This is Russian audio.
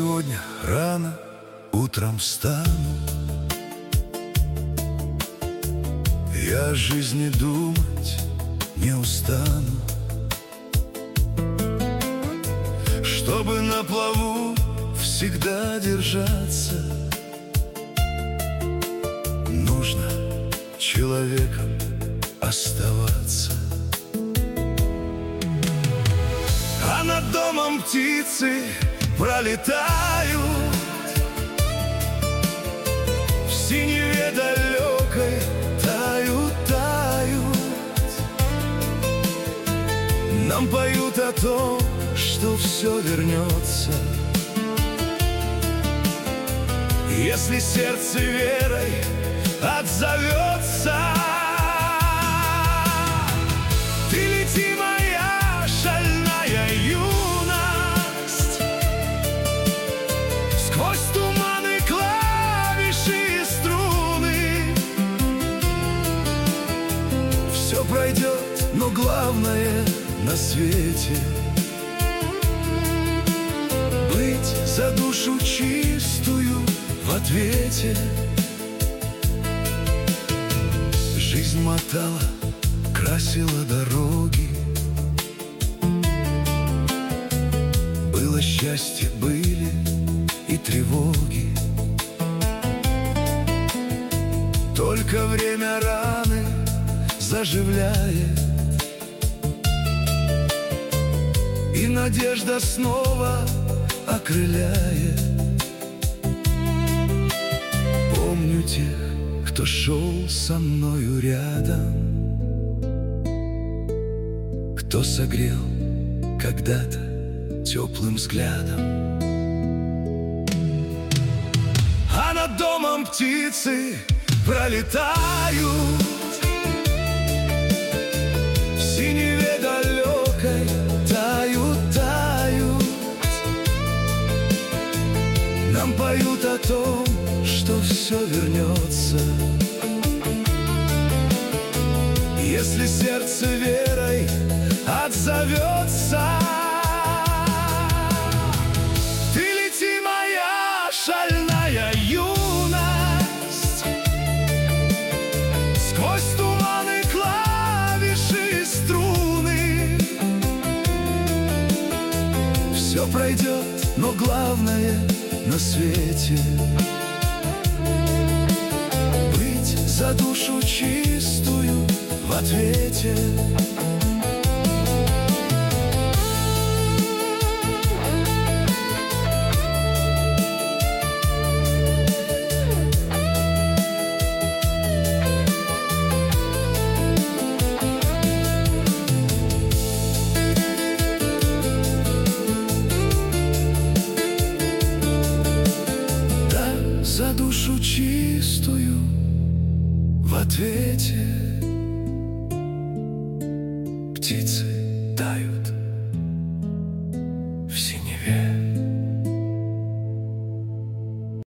сегодня рано утром встану, я о жизни думать не устану. Чтобы на плаву всегда держаться, нужно человеком оставаться. А над домом птицы пролетают, в синеве далекой тают, тают. Нам поют о том, что все вернется, если сердце верой отзовется. Ты лети, моя шальная юность, сквозь туманы, клавиши и струны. Все пройдет, но главное на свете быть за душу чистую в ответе. Жизнь мотала, красила дороги, было счастье, были и тревоги. Только время раны заживляет, и надежда снова окрыляет. Помню тех, кто шел со мною рядом, кто согрел когда-то теплым взглядом. А над домом птицы пролетают, в синеве далекой тают, тают. Нам поют о том, что все вернется, если сердце верой отзовется. Ты лети, моя шальная юность, сквозь туманы, клавиши и струны. Все пройдет, но главное на свете быть за душу чистую в ответе. За душу чистую в ответе птицы тают.